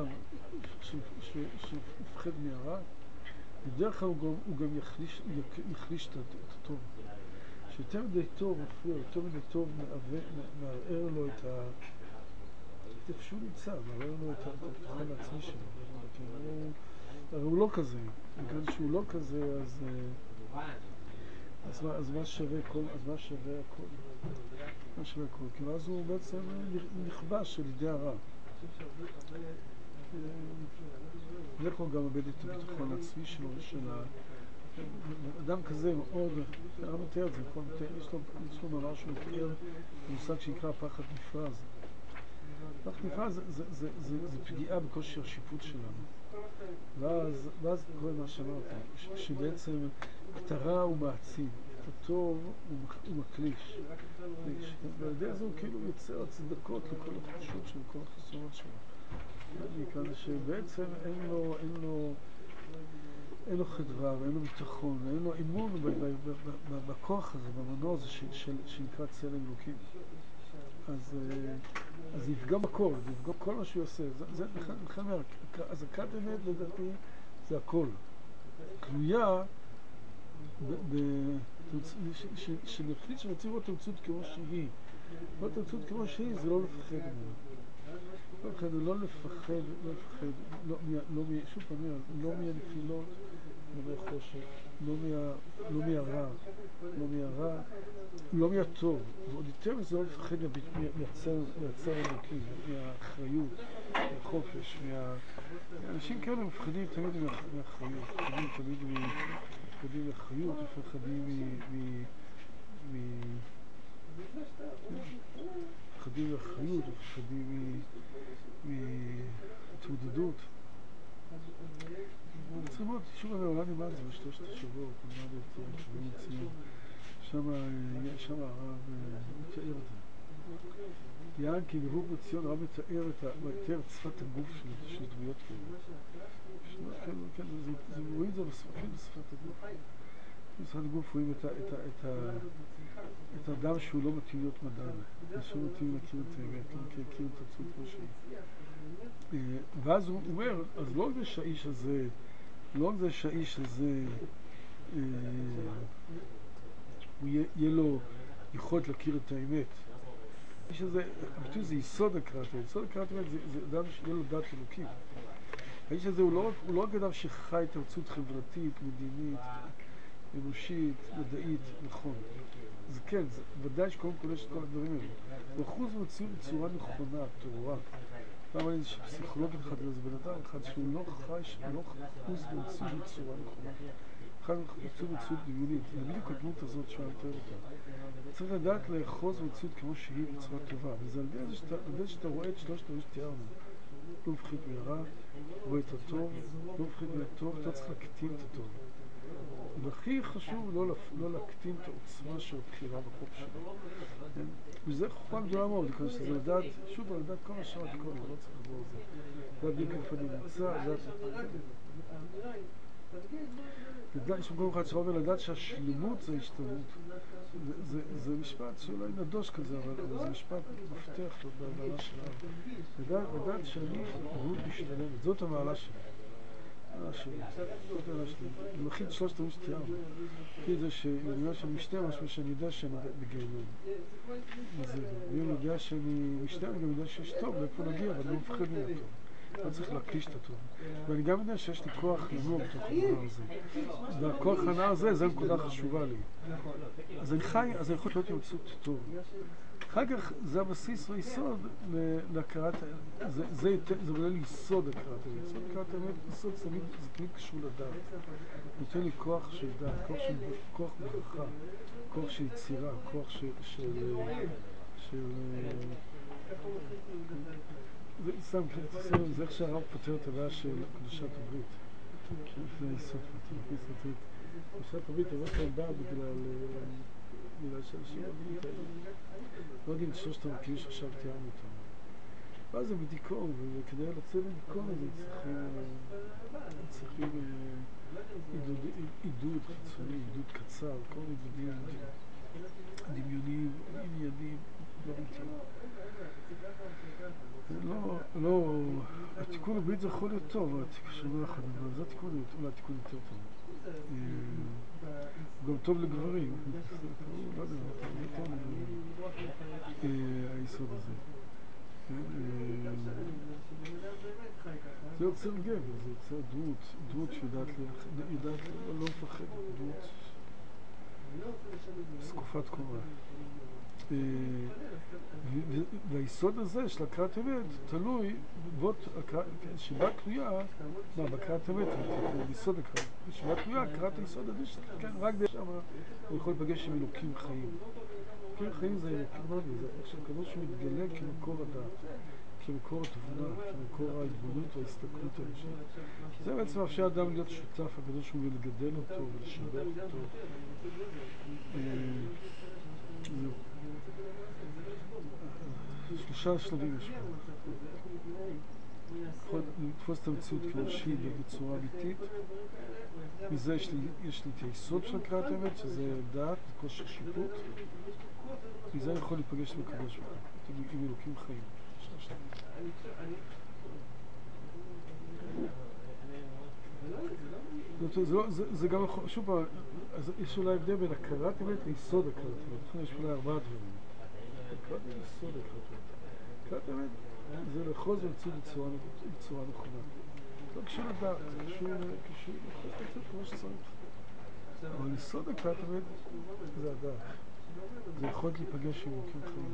שמפחד מהרע, בדרך כלל הוא גם, הוא גם יחליש, יחליש את הטוב. שיותר מדי טוב מפריע, יותר מדי טוב מערער לו את ה... את איפה שהוא נמצא, מערער לו את הביטחון העצמי שלו. הרי הוא לא כזה, בגלל שהוא לא כזה, אז... אז מה, אז מה שווה כל... אז מה שווה הכל? מה שווה הכל? כי אז הוא בעצם נכבש על ידי הרע. זה יכול גם מאבד את הביטחון העצמי שלו, של ה... אדם כזה מאוד, הרב מתאר את זה, יש לו, יש לו מאמר שהוא מתאר מושג שנקרא פחד נפרז. פחד נפרז זה, זה, זה, זה, זה פגיעה בכושר השיפוט שלנו. ואז, ואז קורה מה שאמרתי, שבעצם את הרע הוא מעצים, את הטוב הוא, הוא מקליש. ועל ידי זה הוא כאילו יוצר הצדקות לכל התחושות שלו, לכל החסרונות שלו. מכאן שבעצם אין לו, אין לו, אין לו חדרה ואין לו ביטחון ואין לו אמון בכוח הזה, במנוע הזה שנקרא צלם אלוקים. אז זה יפגע בכל, זה יפגע כל מה שהוא יעשה. לכן אומר, הזעקת אמת לדעתי זה הכל. תלויה שנחליט שרוצים לראות את המציאות כמו שהיא. לראות את המציאות כמו שהיא זה לא לפחד ממנו. לא לפחד, לא לפחד, לא לפחד, לא, שוב פעם, לא מהנפילות, לא מהחושך, לא מהרע, לא מהרע, לא מהטוב, ועוד יותר מזה לא לפחד מהצער אלוקים, מהאחריות, מהחופש, אנשים כאלה מפחדים תמיד מהאחריות, מפחדים תמיד מפחדים מהאחריות, מפחדים מ... מפחדים מאחריות, מפחדים מהתמודדות. צריכים לראות, שוב אני עולה נמד זה בשלושת השבועות, נמד את כיוון ציון. שם הרב מתאר את זה. יען כי גבוב בציון הרב מתאר את שפת הגוף של דמויות כאלה. רואים את זה בשפת הגוף. בשפת הגוף רואים את האדם שהוא לא מתאים להיות מדען, שהוא מתאים להכיר את האמת, לא מכיר את עצמו כמו שהיא. ואז הוא אומר, אז לא רק זה שהאיש הזה, לא רק זה שהאיש הזה, הוא יהיה לו יכולת להכיר את האמת. האיש הזה, הביטוי זה יסוד הכרת האמת. יסוד הכרת האמת זה אדם שיהיה לו דעת אלוקים. האיש הזה הוא לא רק אדם שחי את המציאות חברתית, מדינית, אנושית, מדעית, נכון. זה כן, זה ודאי שקודם כל יש את כל הדברים האלה. הוא אחוז מציאות בצורה נכונה, טהורה. פעם אני איזה פסיכולוג אחד, זה בן אדם אחד שהוא לא חי, שהוא לא אחוז מציאות בצורה נכונה. אחד מציאות מציאות דמיונית. זה בדיוק הדמות הזאת שהוא מתאר אותה. צריך לדעת לאחוז מציאות כמו שהיא בצורה טובה. וזה על ידי שאתה רואה את שלושת הדברים שתיארנו. לא מפחיד מהרע, רואה את הטוב, לא מפחיד מהטוב, אתה צריך להקטין את הטוב. והכי חשוב לא, לא להקטין את העוצמה של הבחירה בחוק שלו. וזה חוכמה גדולה מאוד, כי זה לדעת, שוב, לדעת כל מה שרק כל, לא צריך לבוא על זה. לדעת בדיוק איפה אני נמצא, לדעת, יש מקום אחד שאומר לדעת שהשלמות זה השתלמות. זה, זה, זה משפט שאולי נדוש כזה, אבל זה משפט מפתח בהבנה שלנו. לדעת, לדעת שאני דמות משתלמת, זאת המעלה שלי. אה, שלי. זאת הערה שלי. אני מכין את שלושת דברים שתיארנו. כי זה שבגלל שאני משתה משהו שאני יודע שאני בגיהנום. ואם אני יודע שאני משתה, אני גם יודע שיש טוב, לאיפה נגיע, אבל אני לא מפחד מן הטוב. לא צריך להקליש את הטוב. ואני גם יודע שיש לי כוח לנוע בתוך הנער הזה. והכוח הנער הזה, זו נקודה חשובה לי. אז אני חי, אז אני יכול להיות עם מציאות טוב. אחר כך זה הבסיס והיסוד להכרת, זה, זה, זה בגלל לי יסוד הכרת האמת. יסוד הכרת האמת, יסוד תמיד, זה תמיד קשור לדעת. נותן לי כוח של דעת, כוח של כוח ברכה, כוח של יצירה, כוח של, של, של, זה סתם, זה איך שהרב פותר את הבעיה של קדושת הברית. זה היסוד פותר, קדושת הברית, אבל זה בא בגלל, בגלל שאנשים הברית האלה. לא יודעים את שלושת המרכיבים שעכשיו תיארנו אותם. ואז הם בדיכאון, וכדי לצאת בדיכאון הזה צריכים, צריכים עידוד, עידוד חיצוני, עידוד קצר, כל עידודים דמיוניים, עניינים, לא מתאים. לא, לא, התיקון הברית זה יכול להיות טוב, שומע אחד, אבל זה התיקון, אולי התיקון יותר טוב. הוא גם טוב לגברים, לא יודע, זה טוב לגברים, היסוד הזה. זה יוצר גבר, זה יוצר דמות, דמות שיודעת, יודעת, לא מפחד, דמות סקופת קורה. והיסוד הזה של הכרת אמת תלוי, שבה תלויה, מה, בהכרת אמת, ביסוד הכרת, שבה תלויה, הכרת היסוד הזה, רק שם הוא יכול לפגש עם אלוקים חיים. אלוקים חיים זה אלוקים, זה איך שהקדוש הוא מתגלה כמקור הדעת, כמקור התבונה, כמקור ההתבוננות וההסתכלות האנושית. זה בעצם מאפשר אדם להיות שותף, הקדוש הוא לגדל אותו ולשבח אותו. זהו. שלושה שלבים יש פה. לתפוס את המציאות כאנושית בצורה אמיתית. מזה יש לי, יש לי את היסוד של הכרת האמת, שזה דעת, כושר שיפוט. מזה אני יכול להיפגש עם הקדוש ברוך הוא, עם אלוקים חיים. זה גם, שוב פעם, יש אולי הבדל בין הכרת אמת ליסוד הכרת אמת. יש אולי ארבעה דברים. הכרת אמת ליסוד הכרת אמת. הכרת אמת זה לאחוז ולצוד בצורה נכונה. לא קשור לדעת, זה קשור לאחוז ולצוד כמו שצריך. אבל יסוד הכרת אמת זה הדעת. זה יכול להיפגש עם אלוקים חיים.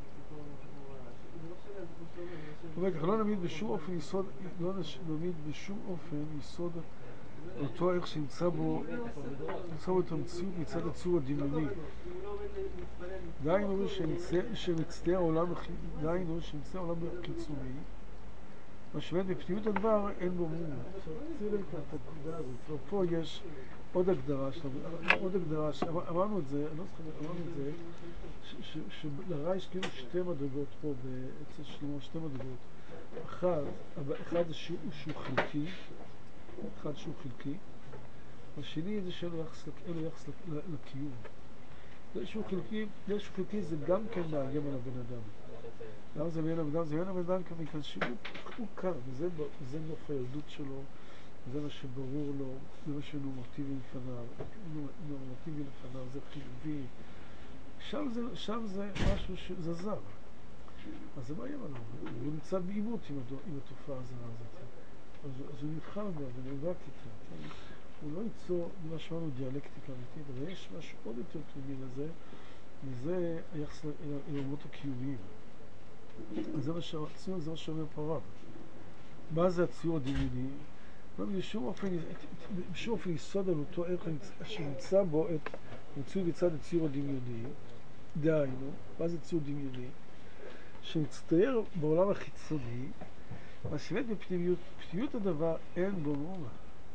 אנחנו לא נעמיד בשום אופן יסוד, לא נעמיד בשום אופן יסוד אותו ערך שנמצא בו, נמצא בו את המציאות מצד הצור הדמיוני. דהיינו שמצטייר העולם, דהיינו שמצטייר העולם חיצוני, מה שבאמת בפנימיות הדבר אין בו מום. זה לא את הנקודה הזאת. פה יש עוד הגדרה, עוד הגדרה, אמרנו את זה, אני לא זוכר, אמרנו את זה, שלרע יש כאילו שתי מדרגות פה, אצל שלמה שתי מדרגות. אחד, אחד זה שהוא חלקי, אחד שהוא חלקי, השני זה שאין לו יחס לקיום. זה שהוא חלקי, זה שהוא חלקי זה גם כן מאיים על הבן אדם. למה זה מאיים על הבן אדם? זה מאיים על הבן אדם מכאן שהוא קר, וזה נוף הילדות שלו, זה מה שברור לו, זה מה שנורמטיבי לפניו, נורמטיבי לפניו, זה חיובי. שם זה, שם זה משהו שזה זר. אז זה מאיים עליו, הוא נמצא בעימות עם, עם התופעה הזרה הזאת. אז, אז הוא נבחר בה ונאבק איתה. כן? הוא לא ייצור מה שאמרנו דיאלקטיקה אמיתית, אבל יש משהו עוד יותר תמיד לזה, וזה היחס לעולמות הקיומיים. אז זה מה שהציון, זה מה שאומר פה רב. מה זה הציור הדמיוני? בשום אופן, בשום אופן יסוד על אותו ערך שנמצא בו את המציאות בצד הציור הדמיוני, דהיינו, מה זה ציור דמיוני? שמצטייר בעולם החיצוני, מה שבאמת בפנימיות, בפנימיות הדבר אין בו מאומה.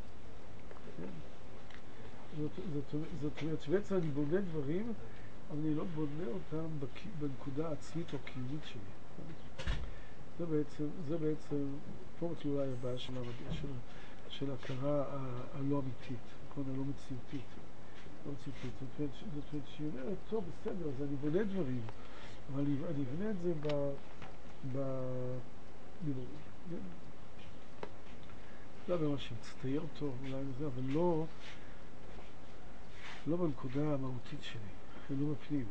זאת, זאת, זאת אומרת שבעצם אני בונה דברים, אבל אני לא בונה אותם בנקודה העצמית או הקיומית שלי. זה בעצם, זה בעצם, פה מתלולה הבעיה של, של, של הכרה הלא אמיתית, הלא מציאותית. לא מציאותית. זאת אומרת, זאת אומרת שהיא אומרת, טוב, בסדר, אז אני בונה דברים, אבל אני אבנה את זה ב... ב... לא במה שמצטייר טוב, אולי זה, אבל לא, לא בנקודה המהותית שלי, לא בפנים.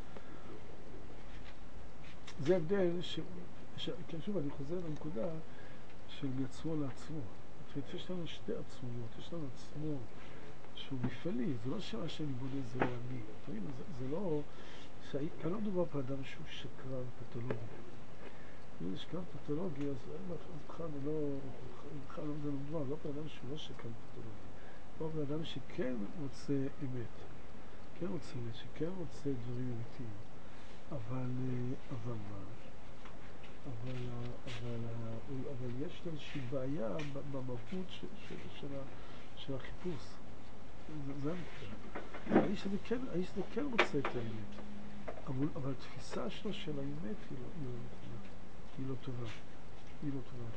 זה הבדל ש... ש... כן, שוב, אני חוזר לנקודה של מעצמו לעצמו. יש לנו שתי עצמויות, יש לנו עצמו שהוא מפעלי, זה לא שמה שאני בונה זה לא אני. תראי, זה, זה לא... שהי... כאן לא מדובר פה אדם שהוא שקרן פתולוגי. אם זה שקרן פתולוגי, אז בכלל זה לא... בכלל זה לא מדובר, לא פה אדם שהוא לא שקרן פתולוגי. לא פה אדם שכן רוצה אמת, כן רוצה אמת, שכן רוצה דברים אמיתיים. אבל... אבל מה? אבל, אבל, אבל יש לו איזושהי בעיה במהות של, של, של, של החיפוש. זה, זה הנקודה. האיש הזה כן, האיש הזה כן רוצה את האמת. אבל, אבל התפיסה שלו של האמת היא לא, היא לא נכונה. היא לא טובה. היא לא טובה.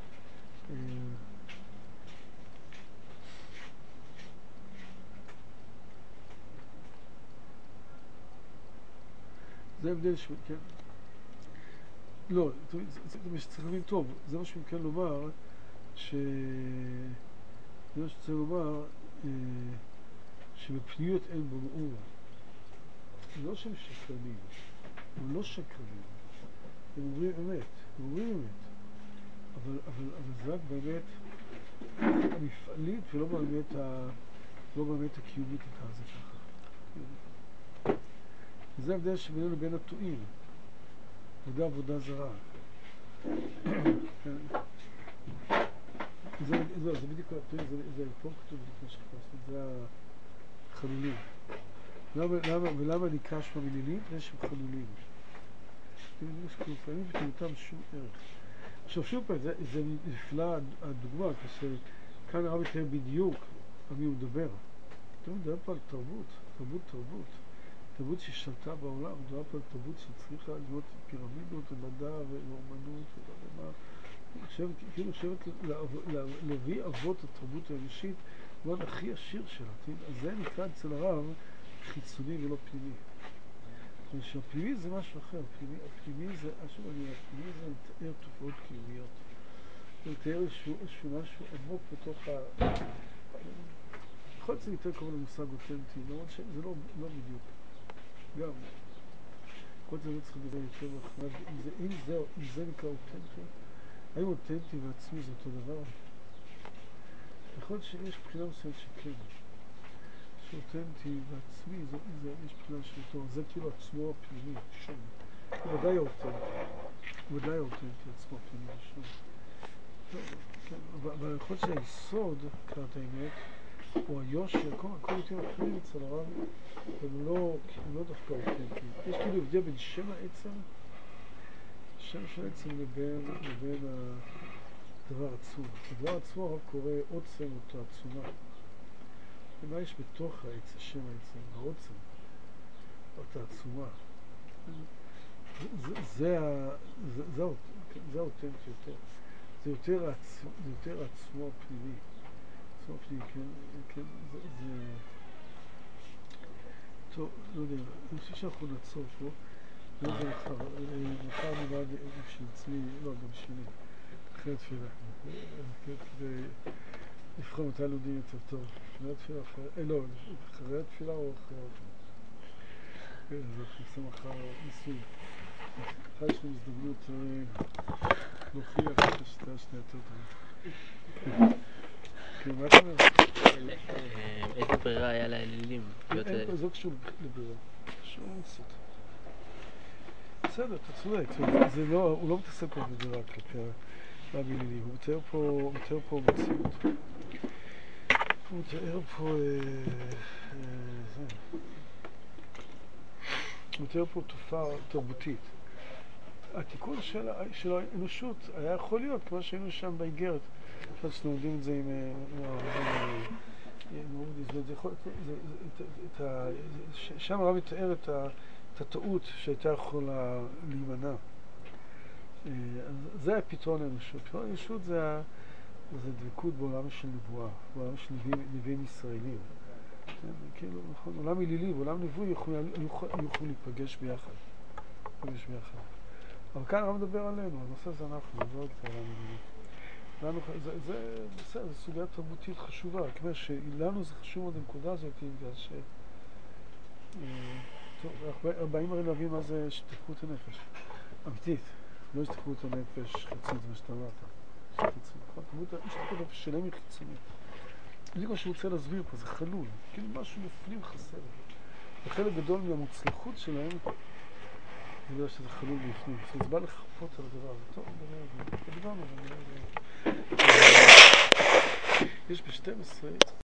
זה הבדל ש... כן. לא, זה, זה, זה מה שצריך להבין טוב. זה מה שאני כן לומר, ש... זה מה שצריך לומר, אה, שבפניות אין בו מאור. לא שהם שקרנים, הם לא שקרנים. הם אומרים אמת, הם אומרים אמת. אבל, אבל, אבל זה רק באמת המפעלית ולא באמת, ה... לא באמת הקיומית איתה, זה ככה. וזה הבדל שבינינו בין הטועים. עבודה עבודה זרה. זה, זה, זה בדיוק, זה, זה פה כתוב בדיוק מה שחפשת, זה החלולים. למה, למה, ולמה נקרא שמה מלילים? זה שהם חלולים. יש כלופנים ותמותם שום ערך. עכשיו שוב פעם, זה, זה נפלא הדוגמה, כשכאן הרב יתאר בדיוק על מי הוא מדבר. אתה מדבר פה על תרבות, תרבות תרבות. תרבות ששלטה בעולם, מדובר פה על תרבות שצריכה להיות פירמידות ומדע ואומנות ומה. חושבת, כאילו חושבת להביא אבות התרבות האנושית, הוא הכי עשיר שלה. אז זה נקרא אצל הרב חיצוני ולא פנימי. שהפנימי זה משהו אחר, הפנימי, הפנימי זה, שוב אני אומר, הפנימי זה לתאר תופעות קיומיות. זה לתאר איזשהו, איזשהו משהו עמוק בתוך ה... יכול להיות שזה יותר קרוב למושג אותנטי, למרות שזה לא, לא בדיוק. גם, כל זה לא צריך לדבר יותר מחמד, אם זה, אם זה, אם זה נקרא אותנטי, האם אותנטי ועצמי זה אותו דבר? יכול להיות שיש בחינה מסוימת שכן. שאותנטי ועצמי, זה, זה, יש בחינה של אותו, זה כאילו עצמו הפנימי, שום. הוא ודאי האותנטי, הוא ודאי האותנטי, עצמו הפנימי, שום. כן, אבל, אבל יכול להיות שהיסוד, קראת האמת, הוא היושר, כל, כל יותר אחרים אצל הרב, הם לא, הם לא דווקא אותנטי. יש כאילו הבדל בין שם העצם, שם של העצם לבין, לבין הדבר עצמו. הדבר עצמו הרב קורא עוצם אותו עצומה. ומה יש בתוך העץ, השם העצם, העוצם, אותה עצומה. זה, זה, זה, זה, זה האותנטי יותר. זה יותר, עצמו, זה יותר עצמו הפנימי. עצמו הפנימי, כן, כן, זה, זה... טוב, לא יודע, אני חושב שאנחנו נעצור פה. לא יודע, מחר נבד של עצמי, לא, גם שלי, אחרי התפילה. כדי לבחור מתי לומדים יותר טוב. אחרי התפילה, אחרי... אה, לא, אחרי התפילה או אחרי התפילה. כן, אז אנחנו עושים מחר ניסוי. אחר יש לנו הזדמנות להוכיח את השתה השנייה יותר טובה. כן, מה אתה אומר? איזה ברירה היה לאלילים? אין, זה לא קשור לברירה. שום ניסות. בסדר, אתה צודק. זה לא, הוא לא מתעסק פה בברירה כלפי רבי אלילים. הוא מתאר פה, הוא מתאר פה מציאות. הוא מתאר פה... הוא מתאר פה תופעה תרבותית. התיקון של, של האנושות היה יכול להיות כמו שהיינו שם באיגרת. עכשיו שאנחנו יודעים את זה עם שם הרב מתאר את הטעות שהייתה יכולה להימנע. זה הפתרון האנושות. פתרון האנושות זה דבקות בעולם של נבואה, בעולם של נביאים ישראלים. כאילו, נכון, עולם אלילי ועולם נבואי יכולים להיפגש ביחד. להיפגש ביחד. אבל כאן הרב מדבר עלינו, הנושא הזה אנחנו, לא רק את העולם אלילי. לנו, זה, זה, בסדר, זו סוגיה תרבותית חשובה, כמו שלנו זה חשוב מאוד הנקודה הזאת, בגלל ש... טוב, אנחנו באים הרי להבין מה זה השתתפות הנפש. אמיתית, לא השתתפות הנפש חיצונית, זה מה שאתה אמרת. השתתפות הנפש שלהם היא חיצונית. בדיוק מה שהוא רוצה להסביר פה, זה חלול, כאילו משהו בפנים חסר. וחלק גדול מהמוצלחות שלהם, זה בגלל שזה חלול בפנים. זאת אומרת, זה בא לחפות על הדבר הזה. טוב, דיברנו, דיברנו. יש ב-שתים עשרה